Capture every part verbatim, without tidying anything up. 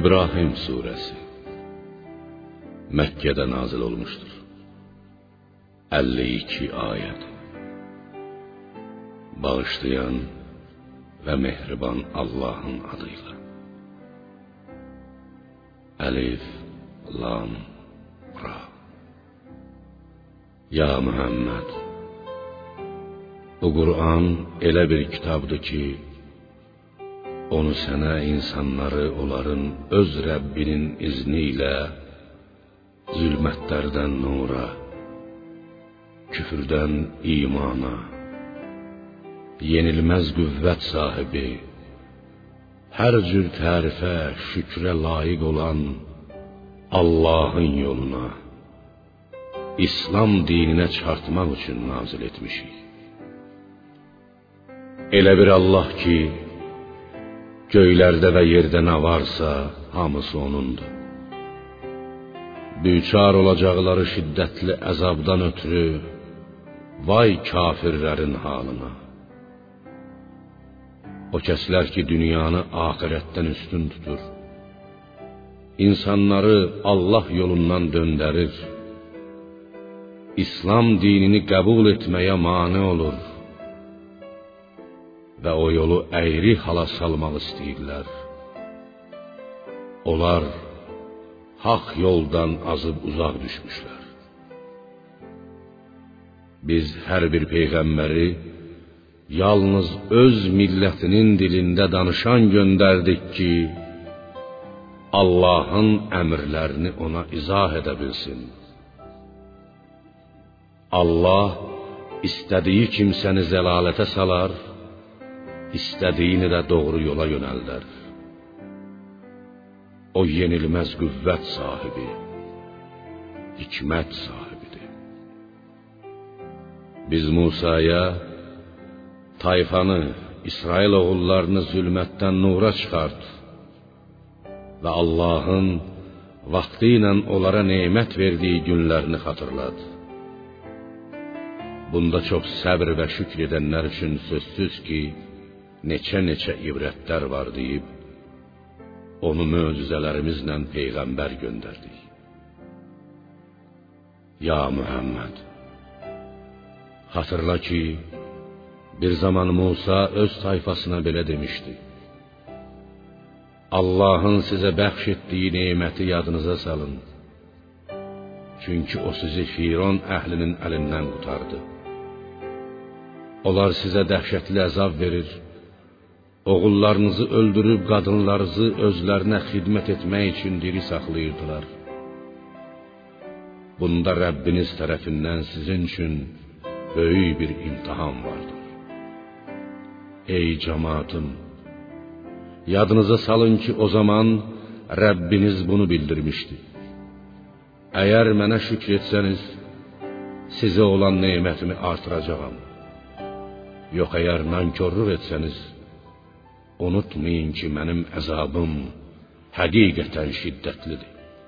İbrahim suresi Mekke'de nazil olmuştur. elli iki ayet. Bağışlayan ve mehriban Allah'ın adıyla. Elif, Lam, Ra. Ya Muhammed, bu Kur'an elə bir kitabdır ki, onu sənə insanları onların öz Rəbbinin izniyle zülmətlərdən nura, küfürdən imana, yenilməz qüvvət sahibi, hər cür tərifə, şükrə layiq olan Allah'ın yoluna, İslam dininə çarptmaq üçün nazil etmişik. Elə bir Allah ki, göylərdə və yerdə nə varsa hamısı onundur. Düçar olacaqları şiddətli əzabdan ötürü vay kafirlərin halına. O kəslər ki, dünyanı axirətdən üstün tutur, insanları Allah yolundan döndərir, İslam dinini qəbul etməyə mane olur və o yolu əyri hala salmaq istəyirlər. Onlar haq yoldan azıb uzaq düşmüşlər. Biz hər bir peyğəmbəri yalnız öz millətinin dilində danışan göndərdik ki, Allah'ın əmrlərini ona izah edə bilsin. Allah istədiyi kimsəni zəlalətə salar, istədiyini də doğru yola yönəldər. O yenilməz qüvvət sahibi, hikmət sahibidir. Biz Musa'ya tayfanı, İsrail oğullarını zülmətdən nura çıxart və Allah'ın vaxtı ilə onlara nemət verdiyi günlərini xatırlat. Bunda çox səbr və şükr edənlər üçün sözsüz ki, neçə-neçə ibrətlər var deyib, onu möcüzələrimizlə peyğəmbər göndərdik. Ya Muhammed, xatırla ki, bir zaman Musa öz tayfasına belə demişdi: Allah'ın sizə bəxş etdiyi neməti yadınıza salın. Çünki o sizi Firon əhlinin əlindən qurtardı. Onlar sizə dəhşətli əzab verir, oğullarınızı öldürüb qadınlarınızı özlərinə xidmət etmək üçün diri saxlayırdılar. Bunda Rəbbiniz tərəfindən sizin üçün böyük bir imtihan vardır. Ey cemaatım, yadınıza salın ki, o zaman Rəbbiniz bunu bildirmişdi. Əgər mənə şükr etsəniz, sizə olan nemətimi artıracağam. Yox, əgər nankörlük etsəniz, unutmayın ki, mənim əzabım həqiqətən şiddətlidir.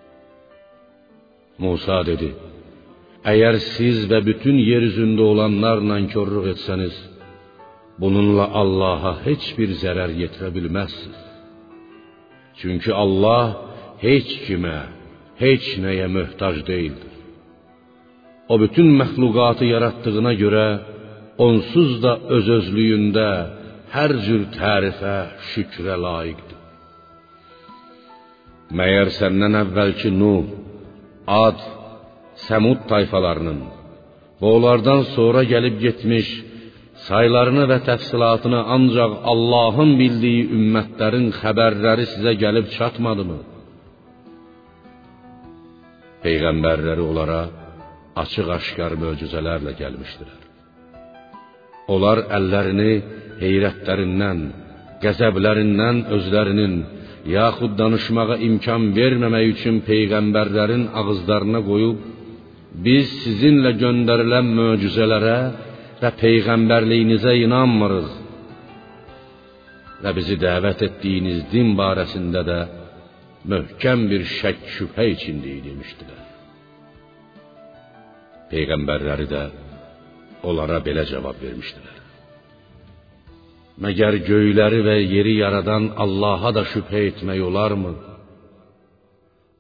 Musa dedi: Əgər siz və bütün yer üzündə olanlar nankörlük etsəniz, bununla Allah'a heç bir zərər yetirə bilməzsiniz. Çünki Allah heç kimə, heç nəyə möhtac deyildir. O bütün məxluqatı yaratdığına görə onsuz da öz-özlüyündə hər cür tərifə, şükrə layiqdir. Məyər səndən əvvəlki Nuh, Ad, Səmud tayfalarının və onlardan sonra gəlib getmiş, saylarını və təfsilatını ancaq Allah'ın bildiyi ümmətlərin xəbərləri sizə gəlib çatmadımı? Peyğəmbərləri onlara açıq-aşkar möcüzələrlə gəlmişdilər. Onlar əllərini heyrətlərindən, qəzəblərindən özlərinin, yaxud danışmağa imkan verməmək üçün peyğəmbərlərin ağızlarına qoyub, biz sizinlə göndərilən möcüzələrə və peyğəmbərliyinizə inanmırıq və bizi dəvət etdiyiniz din barəsində də möhkəm bir şək şübhə içindəyik demişdilər. Peyğəmbərləri də onlara belə cavab vermişdilər: Məgər göyləri və yeri yaradan Allah'a da şübhə etmək olarmı?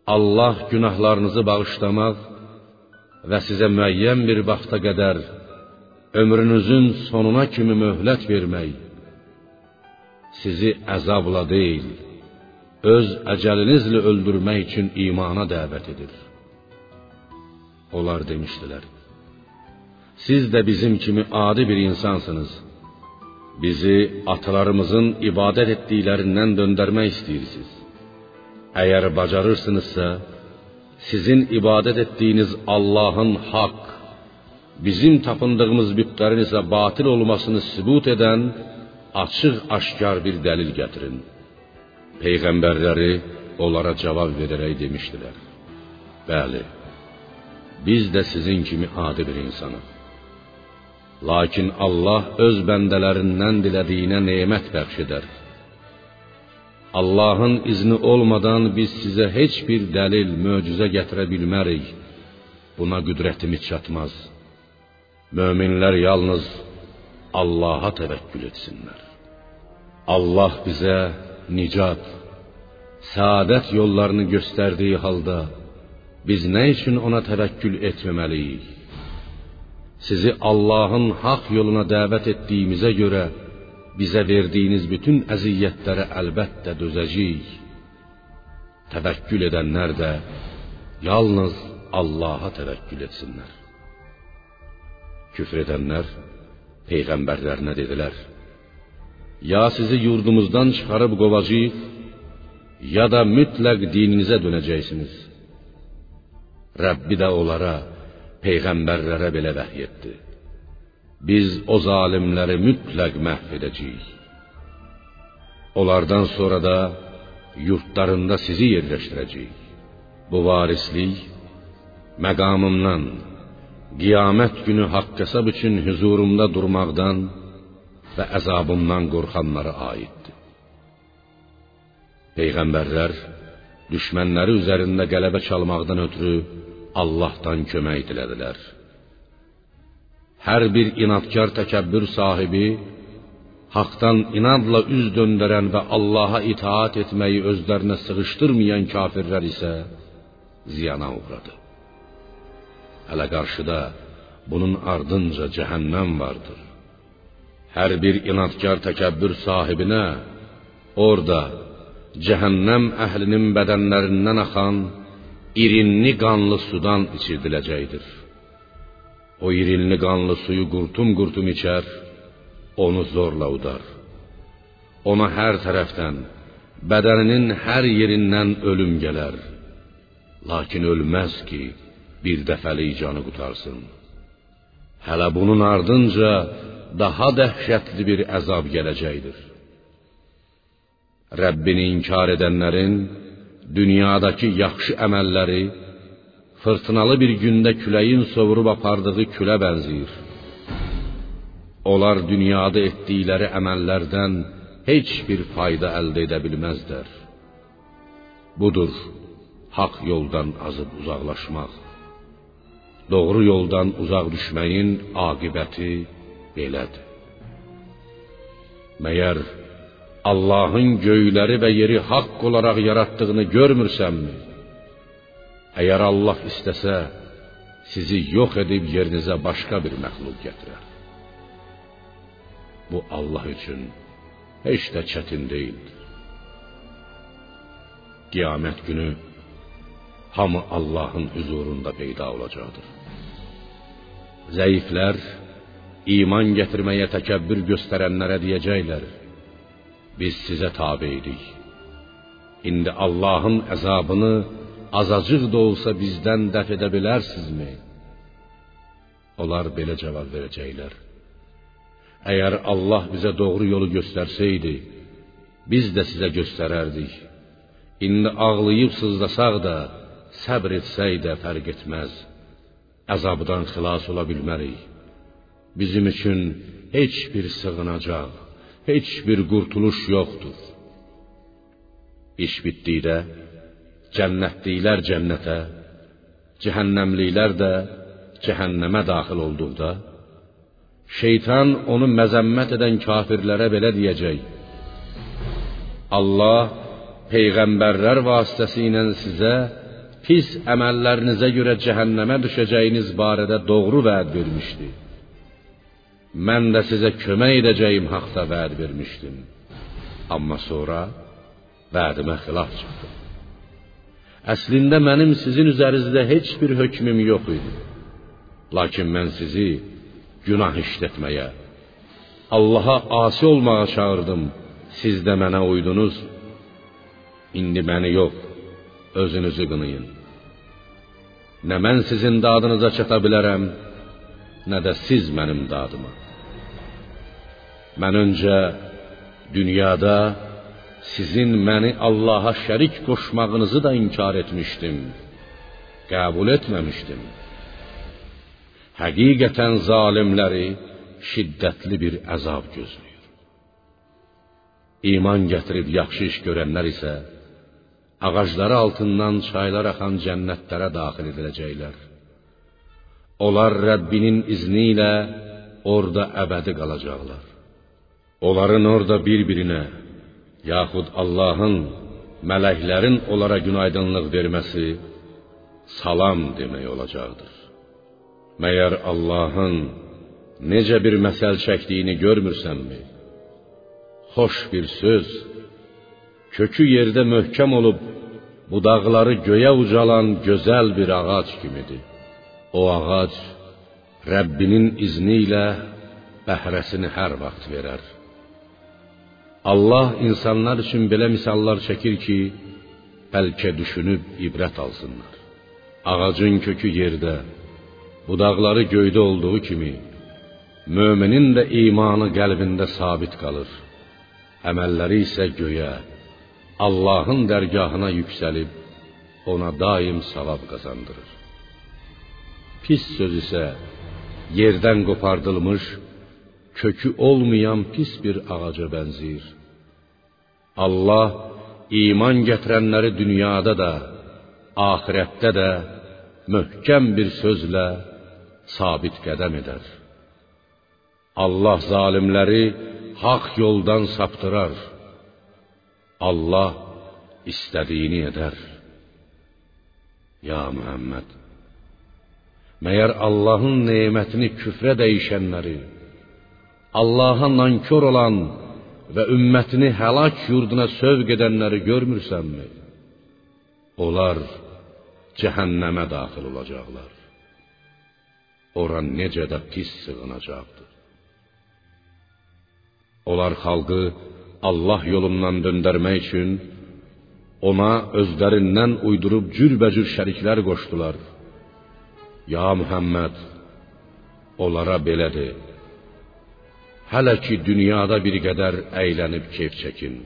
Allah günahlarınızı bağışlamaq və sizə müəyyən bir vaxta qədər ömrünüzün sonuna kimi möhlət vermək, sizi əzabla deyil, öz əcəlinizlə öldürmək üçün imana dəvət edir. Onlar demişdilər: siz də bizim kimi adi bir insansınız. Bizi atalarımızın ibadət etdiklərindən döndərmək istəyirsiniz. Əgər bacarırsınızsa, sizin ibadət etdiyiniz Allahın haqq, bizim tapındığımız bütlərin isə batil olmasını sübut edən açıq-aşkar bir dəlil gətirin. Peyğəmbərləri onlara cavab verərək demişdilər: bəli, biz də sizin kimi adi bir insanıq. Lakin Allah öz bəndələrindən dilədiyinə nemət bəxş edər. Allahın izni olmadan biz sizə heç bir dəlil, möcüzə gətirə bilmərik. Buna qüdrətimiz çatmaz. Möminlər yalnız Allaha təvəkkül etsinlər. Allah bizə nicat, səadət yollarını göstərdiyi halda biz nə üçün ona təvəkkül etməməliyik? Sizi Allahın haqq yoluna dəvət etdiyimizə görə bizə verdiyiniz bütün əziyyətlərə əlbəttə dözəcəyik. Təvəkkül edənlər də yalnız Allaha təvəkkül etsinlər. Küfr edənlər peyğəmbərlərinə dedilər: ya sizi yurdumuzdan çıxarıb qovacağıq, ya da mütləq dininizə dönəcəksiniz. Rəbbi də onlara, peyğəmbərlərə belə vəhy etdi: biz o zalimləri mütləq məhv edəcəyik. Onlardan sonra da yurtlarında sizi yerləşdirəcəyik. Bu varislik məqamımdan, qiyamət günü haqq hesab üçün huzurumda durmaqdan və əzabımdan qorxanlara aiddir. Peyğəmbərlər düşmənləri üzərində qələbə çalmaqdan ötürü Allahdan kömək dilədilər. Hər bir inadkar təkəbbür sahibi, haqdan inadla üz döndərən və Allaha itaat etməyi özlərinə sığışdırmayan kafirlər isə ziyana uğradı. Hələ qarşıda bunun ardınca cəhənnəm vardır. Hər bir inadkar təkəbbür sahibinə orada cəhənnəm əhlinin bədənlərindən axan irinli qanlı sudan içirdiləcəkdir. O irinli qanlı suyu qurtum-qurtum içər, onu zorla udar. Ona hər tərəfdən, bədəninin hər yerindən ölüm gələr. Lakin ölməz ki, bir dəfəlik canı qutarsın. Hələ bunun ardınca daha dəhşətli bir əzab gələcəkdir. Rəbbini inkar edənlərin dünyadakı yaxşı əməlləri fırtınalı bir gündə küləyin sovurub apardığı külə bənzəyir. Onlar dünyada etdikləri əməllərdən heç bir fayda əldə edə bilməzlər. Budur, haqq yoldan azıb uzaqlaşmaq. Doğru yoldan uzaq düşməyin aqibəti belədir. Məyər Allahın göyləri və yeri haqq olaraq yaratdığını görmürsənmi? Əgər Allah istəsə, sizi yox edib yerinizə başqa bir məxluq gətirər. Bu Allah üçün heç də çətin deyildir. Qiyamət günü hamı Allahın huzurunda peyda olacaqdır. Zəiflər iman gətirməyə təkəbbür göstərənlərə deyəcəklər: biz sizə tabeydik. İndi Allahın əzabını azacıq da olsa bizdən dəf edə bilərsinizmi? Onlar belə cavab verəcəklər: əgər Allah bizə doğru yolu göstərsəydi, biz də sizə göstərərdik. İndi ağlayıb sızlasaq da, səbr etsək də fərq etməz. Əzabdan xilas ola bilmərik. Bizim üçün heç bir sığınacaq, heç bir qurtuluş yoxdur. İş bitdikdə cənnətliklər cənnətə, cəhənnəmliklər də cəhənnəmə daxil olduqda, şeytan onu məzəmmət edən kafirlərə belə deyəcək: Allah peyğəmbərlər vasitəsilə sizə pis əməllərinizə görə cəhənnəmə düşəcəyiniz barədə doğru vəd vermişdi. Mən də sizə kömək edəcəyim haqda vəd vermişdim. Amma sonra vədimə xilaf çıxdı. Əslində mənim sizin üzərinizdə heç bir hökmüm yox idi. Lakin mən sizi günah işlətməyə, Allaha asi olmağa çağırdım. Siz də mənə uydunuz. İndi məni yox, özünüzü qınayın. Nə mən sizin dadınıza çata bilərəm, nə də siz mənim dadıma. Mən öncə dünyada sizin məni Allaha şərik qoşmağınızı da inkar etmişdim, qəbul etməmişdim. Həqiqətən zalimləri şiddətli bir əzab gözləyir. İman gətirib yaxşı iş görənlər isə ağacları altından çaylar axan cənnətlərə daxil ediləcəklər. Onlar Rəbbinin izni ilə orada əbədi qalacaqlar. Onların orada bir-birinə, yaxud Allahın, mələklərin onlara günaydınlıq verməsi salam demək olacaqdır. Məyər Allahın necə bir məsəl çəkdiyini görmürsənmi? Xoş bir söz, kökü yerdə möhkəm olub, budaqları göyə ucalan gözəl bir ağac kimidir. O ağac Rəbbinin izni ilə bəhrəsini hər vaxt verər. Allah insanlar üçün belə misallar çəkir ki, bəlkə düşünüb ibrət alsınlar. Ağacın kökü yerdə, budaqları göydə olduğu kimi, müminin də imanı qəlbində sabit qalır. Əməlləri isə göyə, Allahın dərgahına yüksəlib, ona daim savab qazandırır. Pis söz isə yerdən qopardılmış, kökü olmayan pis bir ağaca bənzəyir. Allah iman gətirənləri dünyada da, axirətdə də möhkəm bir sözlə sabit qədəm edər. Allah zalimləri haqq yoldan saptırar. Allah istədiyini edər. Ya Muhammed, məyər Allahın nemətini küfrə dəyişənləri, Allaha nankor olan və ümmətini həlak yurduna sövq edənləri görmürsənmi? Onlar cəhənnəmə daxil olacaqlar. Ora necə də pis sığınacaqdır. Onlar xalqı Allah yolundan döndərmək üçün ona özlərindən uydurub cürbəcür şəriklər qoşdular. Ya Muhammed, onlara belə de: hələ ki dünyada bir qədər əylənib keyf çəkin.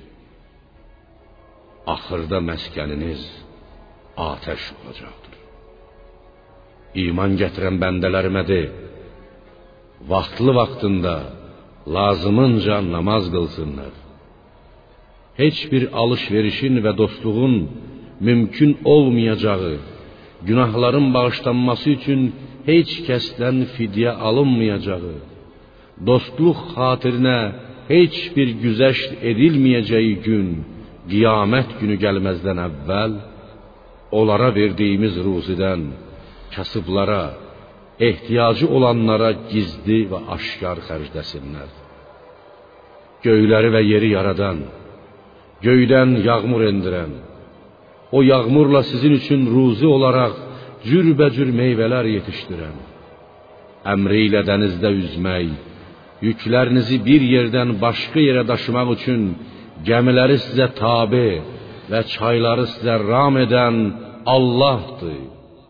Axırda məskəniniz atəş olacaqdır. İman gətirən bəndələrimə de: vaxtlı vaxtında, lazımınca namaz qılsınlar. Heç bir alış-verişin və dostluğun mümkün olmayacağı, günahların bağışlanması üçün heç kəsdən fidyə alınmayacağı, dostluq xatirinə heç bir güzəşt edilməyəcəyi gün, qiyamət günü gəlməzdən əvvəl, onlara verdiyimiz ruzidən kasıblara, ehtiyacı olanlara gizli və aşkar xərcləsinlər. Göyləri və yeri yaradan, göydən yağmur endirən, o yağmurla sizin üçün ruzi olaraq cürbəcür meyvələr yetişdirən, əmri ilə dənizdə üzmək, yüklərinizi bir yerdən başqa yerə daşımaq üçün gəmiləri sizə tabe və çayları sizə ram edən Allahdır.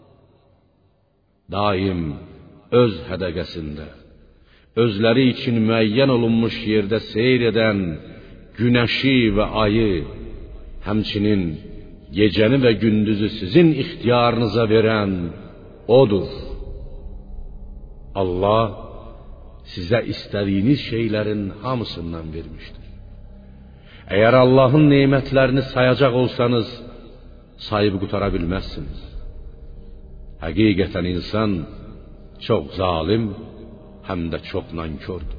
Daim öz hədəqəsində, özləri üçün müəyyən olunmuş yerdə seyr edən günəşi və ayı, həmçinin gecəni və gündüzü sizin ixtiyarınıza verən odur. Allah sizə istədiyiniz şeylərin hamısından vermişdir. Əgər Allahın nemətlərini sayacaq olsanız, sayıb qutara bilməzsiniz. Həqiqətən insan çox zalim, həm də çox nankördür.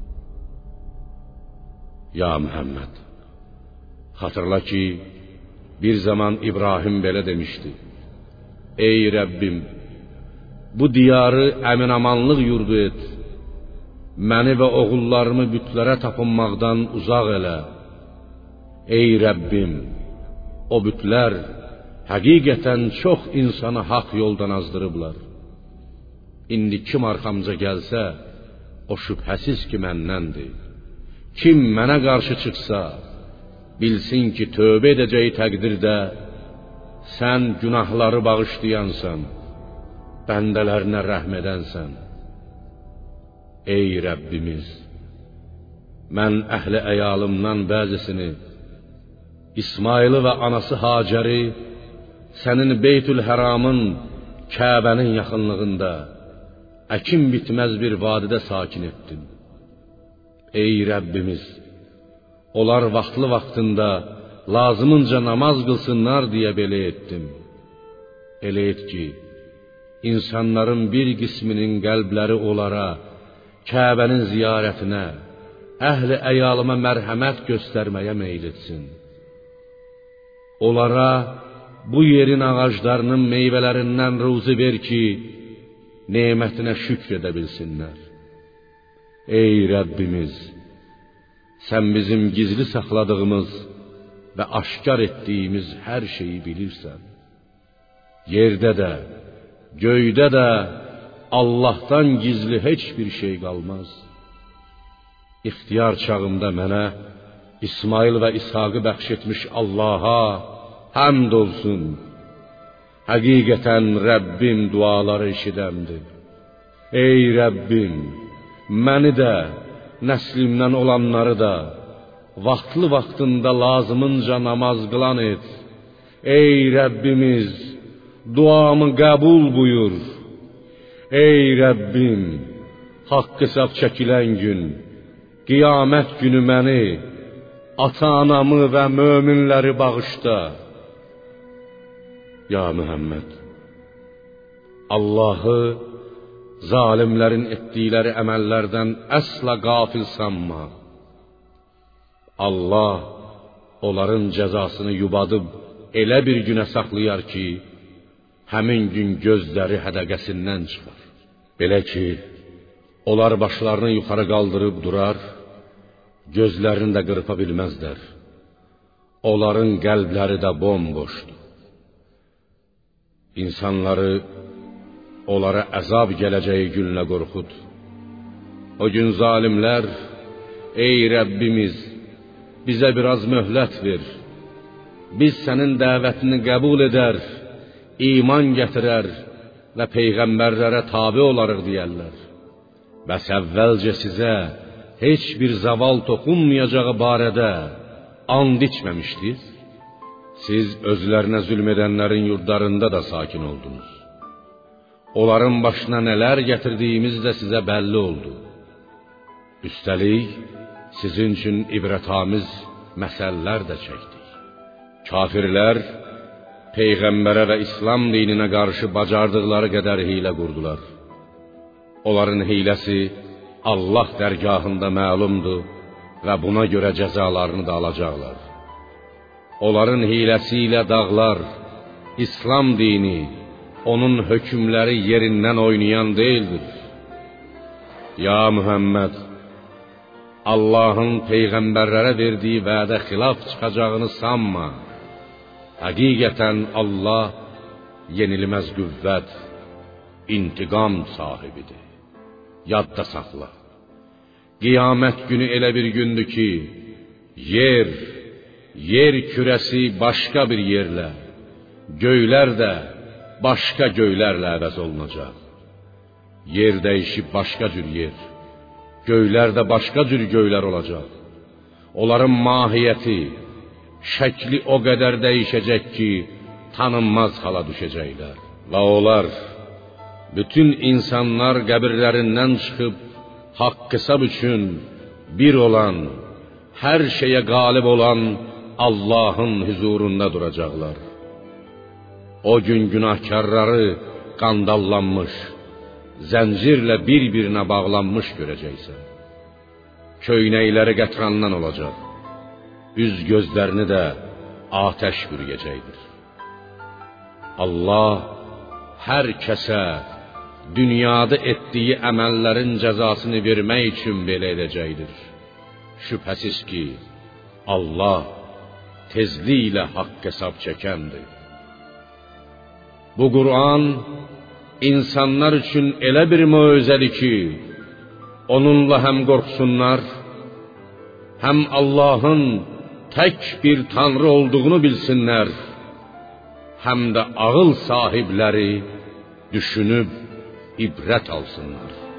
Ya Muhammed, xatırla ki, bir zaman İbrahim belə demişdi: Ey Rəbbim, bu diyarı əmin-amanlıq yurdu et. Məni və oğullarımı bütlərə tapınmaqdan uzaq elə. Ey Rəbbim, o bütlər həqiqətən çox insanı haqq yoldan azdırıblar. İndi kim arxamca gəlsə, o şübhəsiz ki məndəndir. Kim mənə qarşı çıxsa, bilsin ki tövbə edəcəyi təqdirdə sən günahları bağışlayansan, bəndələrinə rəhm edənsən. Ey Rəbbimiz, mən əhli əyalımdan bəzisini, İsmaili və anası Hacəri sənin Beytül-Həramın, Kəbənin yaxınlığında, əkin bitməz bir vadidə sakin etdin. Ey Rəbbimiz, onlar vaxtlı vaxtında lazımınca namaz qılsınlar deyə belə etdim. Elə et ki, insanların bir qisminin qəlbləri onlara, Kəbənin ziyarətinə, əhli əyalıma mərhəmət göstərməyə meyl etsin. Onlara bu yerin ağaclarının meyvələrindən ruzi ver ki, nemətinə şükr edə bilsinlər. Ey Rəbbimiz, sən bizim gizli saxladığımız və aşkar etdiyimiz hər şeyi bilirsən. Yerdə də, göydə də Allah'tan gizli heç bir şey qalmaz. İxtiyar çağımda mənə İsmail və İshaqı bəxş etmiş Allah'a həmd olsun. Həqiqətən Rəbbim duaları eşidəndir. Ey Rəbbim, məni də, nəslimdən olanları da vaxtlı vaxtında lazımınca namaz qılan et. Ey Rəbbimiz, duamı qəbul buyur. Ey Rəbbim, haqq hesab çəkilən gün, qiyamət günü məni, ata-anamı və möminləri bağışla. Ya Muhammed, Allahı zalimlərin etdikləri əməllərdən əsla qafil sanma. Allah onların cəzasını yubadıb elə bir günə saxlayar ki, həmin gün gözləri hədəqəsindən çıxar. Belə ki, onlar başlarını yuxarı qaldırıb durar, gözlərini də qırpa bilməzlər. Onların qəlbləri də bomboşdur. İnsanları onlara əzab gələcəyi günlə qorxud. O gün zalimlər, ey Rəbbimiz, bizə biraz möhlət ver. Biz sənin dəvətini qəbul edər, iman gətirər və peyğəmbərlərə tabe olarıq deyərlər. Bəs əvvəlcə sizə heç bir zaval toxunmayacağı barədə and içməmişdiniz. Siz özlərinə zülm edənlərin yurdlarında da sakin oldunuz. Onların başına nələr gətirdiyimiz də sizə bəlli oldu. Üstəlik, sizin üçün ibrətamiz məsələlər də çəkdik. Kafirlər, Peyğəmbərə və İslam dininə qarşı bacardıqları qədər hiylə qurdular. Onların hiyləsi Allah dərgahında məlumdur və buna görə cəzalarını da alacaqlar. Onların hiyləsi ilə dağlar, İslam dini, onun hökmləri yerindən oynayan deyildir. Ya Muhammed, Allah'ın peyğəmbərlərə verdiyi vədə xilaf çıxacağını sanma. Həqiqətən Allah yenilməz qüvvət, intiqam sahibidir. Yadda saxla. Qiyamət günü elə bir gündür ki, yer, yer kürəsi başqa bir yerlə, göylər də başqa göylərlə əvəz olunacaq. Yer dəyişib başqa cür yer, göylər də başqa cür göylər olacaq. Onların mahiyyəti, şəkli o qədər dəyişəcək ki, tanınmaz hala düşəcəklər. Və onlar, bütün insanlar qəbirlərindən çıxıb, haqq hesab üçün bir olan, hər şeyə qalib olan Allah'ın huzurunda duracaqlar. O gün günahkarları qandallanmış, zəncirlə bir-birinə bağlanmış görəcəksən. Köynəkləri qətrandan olacaq, üz gözlərini də atəş bürüyəcəkdir. Allah hər kəsə dünyada etdiyi əməllərin cəzasını vermək üçün belə edəcəkdir. Şübhəsiz ki, Allah tezliklə haqq hesab çəkəndir. Bu Qur'an insanlar üçün elə bir möcüzədir ki, onunla həm qorxsunlar, həm Allahın tək bir Tanrı olduğunu bilsinlər, həm də ağıl sahibləri düşünüb ibrət alsınlar.